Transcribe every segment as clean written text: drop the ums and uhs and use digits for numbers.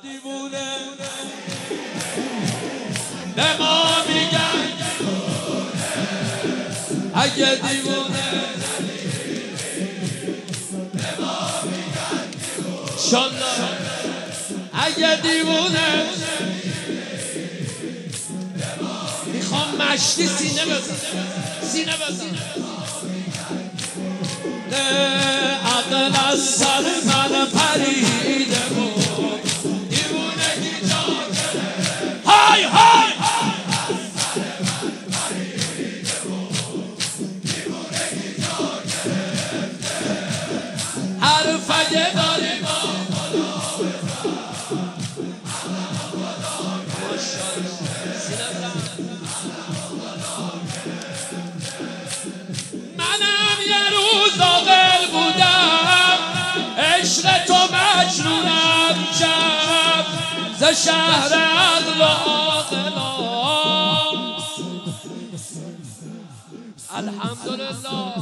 دیوونه به ما میگن اگه دیوونه به ما میگن شالله اگه دیوونه میخوام مشتی سینه بزن سینه بزن عقل از سر من پریده بود دیوونگی جا گرفت های های حرف اگه داریم منم یه روز عاقل بودم عشق تو مجنونم کرد ز شهر عقل و عاقلان الحمدلله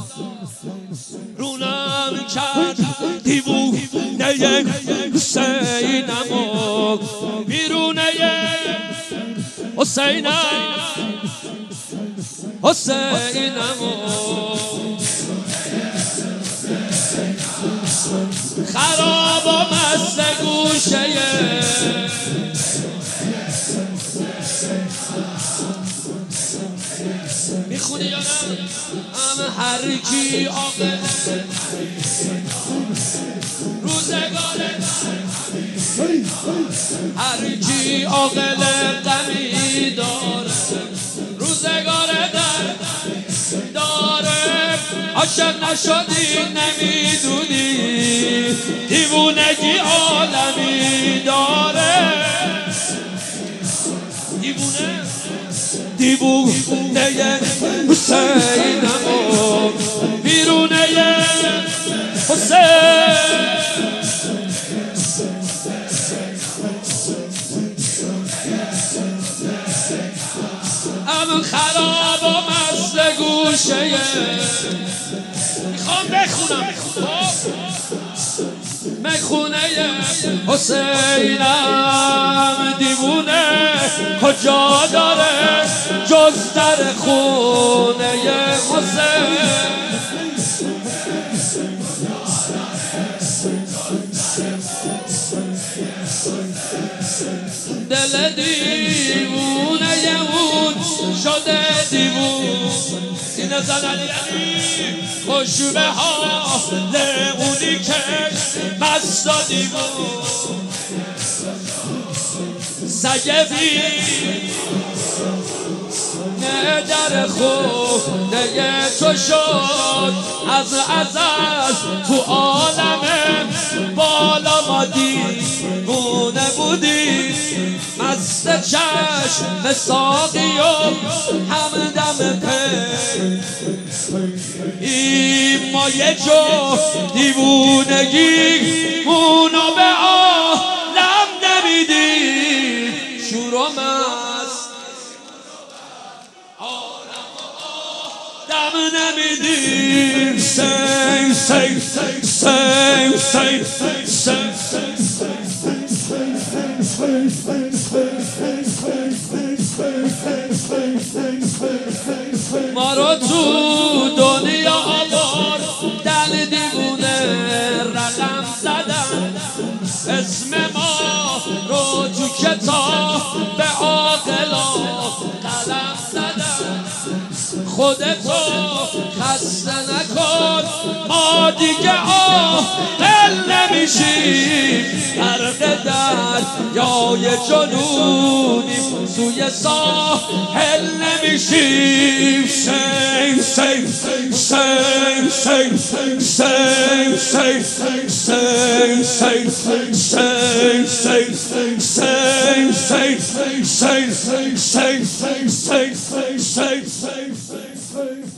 رونم کرد دیوونه حسینم و بیرونه حسینم خراب و مست گوشه میخونی یا نه؟ هم هر کی عاقل روزگار هر کی عاقل غمی داره روزگار داره عاشق نشدی نمیدونی دیوونگی عالمی داره دیوونه حسینم و بیرونه حسین ام خراب و مست گوشه میخوام بخونم مخونه حسینم دیوونه کجا داره جز در خونه حسین دل دیوونه اون شده دیوون سینه زنن خوش به حال اونی که مست و دیوون سگفی نه در خونه تو شد از ازل تو عالم بالا ما دیوونه بودی مست چشم ساقی و همدم پی ما یه جو دیوونگی مونو به عالم نمیدی شور و مست دم نمیدی سنگ سنگ سنگ سنگ سنگ ما رو تو دنیا آورد دل دیوونه رقم زدن اسم ما رو تو کتاب به عاقلا قلم زدن خودتو خسته نکن ما دیگه عاقل نمیشیم غرق دریای جنونیم سوی ساحل نمیشیم سنگ سنگ سنگ سنگ سنگ سنگ سنگ سنگ سنگ سنگ سنگ سنگ سنگ سنگ سنگ سنگ سنگ سنگ سنگ